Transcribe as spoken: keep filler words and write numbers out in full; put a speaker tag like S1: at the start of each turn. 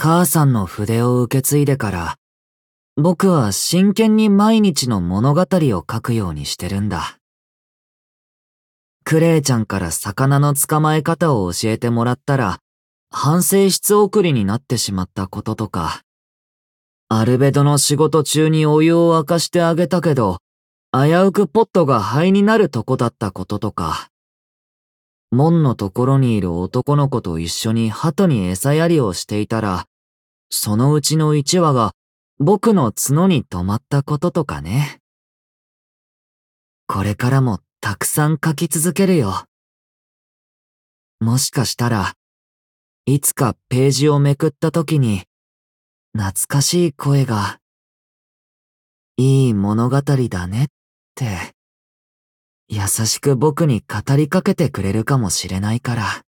S1: 母さんの筆を受け継いでから、僕は真剣に毎日の物語を書くようにしてるんだ。クレイちゃんから魚の捕まえ方を教えてもらったら、反省室送りになってしまったこととか、アルベドの仕事中にお湯を沸かしてあげたけど、危うくポットが灰になるとこだったこととか、門のところにいる男の子と一緒に鳩に餌やりをしていたら、そのうちの一羽が僕の角に止まったこととかね。これからもたくさん書き続けるよ。もしかしたら、いつかページをめくった時に、懐かしい声が、いい物語だねって、優しく僕に語りかけてくれるかもしれないから。